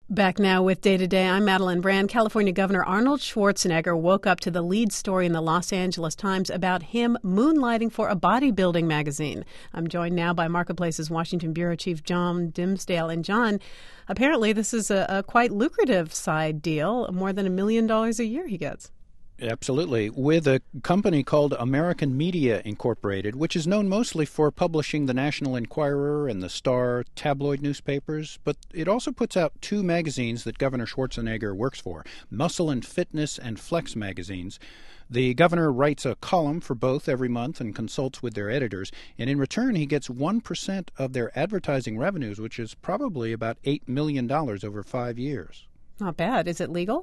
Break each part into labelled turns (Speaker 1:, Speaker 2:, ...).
Speaker 1: Back now with Day to Day, I'm Madeline Brand. California Governor Arnold Schwarzenegger woke up to the lead story in the Los Angeles Times about him moonlighting for a bodybuilding magazine. I'm joined now by Marketplace's Washington Bureau Chief John Dimsdale. And John, apparently this is a quite lucrative side deal, more than $1 million a year he gets.
Speaker 2: Absolutely. With a company called American Media Incorporated, which is known mostly for publishing the National Enquirer and the Star tabloid newspapers, but it also puts out two magazines that Governor Schwarzenegger works for, Muscle and Fitness and Flex magazines. The governor writes a column for both every month and consults with their editors, and in return he gets 1% of their advertising revenues, which is probably about $8 million over 5 years.
Speaker 1: Not bad. Is it legal?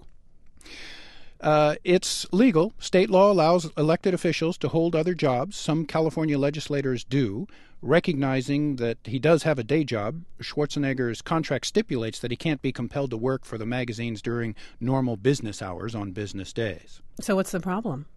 Speaker 2: It's legal. State law allows elected officials to hold other jobs. Some California legislators do. Recognizing that he does have a day job, Schwarzenegger's contract stipulates that he can't be compelled to work for the magazines during normal business hours on business days.
Speaker 1: So what's the problem?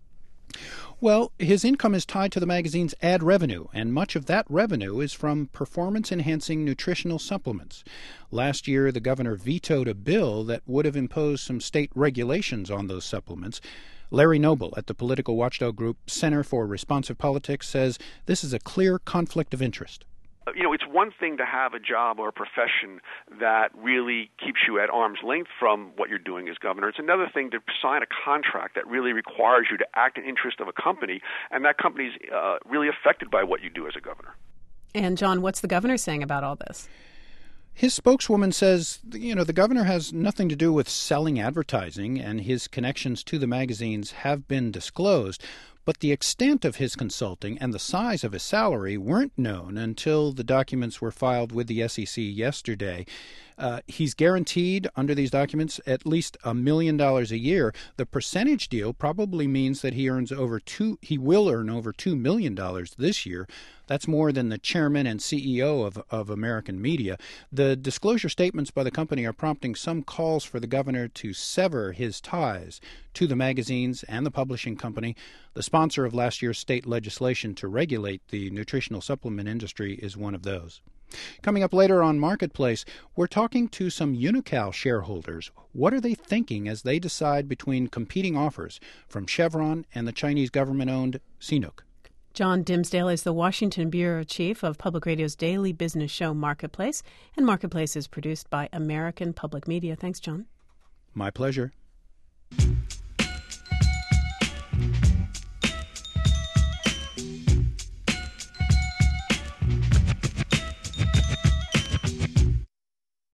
Speaker 2: Well, his income is tied to the magazine's ad revenue, and much of that revenue is from performance-enhancing nutritional supplements. Last year, the governor vetoed a bill that would have imposed some state regulations on those supplements. Larry Noble at the political watchdog group Center for Responsive Politics says this is a clear conflict of interest.
Speaker 3: It's one thing to have a job or a profession that really keeps you at arm's length from what you're doing as governor. It's another thing to sign a contract that really requires you to act in interest of a company, and that company's really affected by what you do as a governor.
Speaker 1: And, John, what's the governor saying about all this?
Speaker 2: His spokeswoman says, the governor has nothing to do with selling advertising, and his connections to the magazines have been disclosed. But the extent of his consulting and the size of his salary weren't known until the documents were filed with the SEC yesterday. He's guaranteed under these documents at least $1 million a year. The percentage deal probably means that he will earn over $2 million this year. That's more than the chairman and CEO of American Media. The disclosure statements by the company are prompting some calls for the governor to sever his ties to the magazines and the publishing company. The sponsor of last year's state legislation to regulate the nutritional supplement industry is one of those. Coming up later on Marketplace, we're talking to some Unocal shareholders. What are they thinking as they decide between competing offers from Chevron and the Chinese government-owned CNOOC?
Speaker 1: John Dimsdale is the Washington Bureau Chief of Public Radio's daily business show Marketplace, and Marketplace is produced by American Public Media. Thanks, John.
Speaker 2: My pleasure.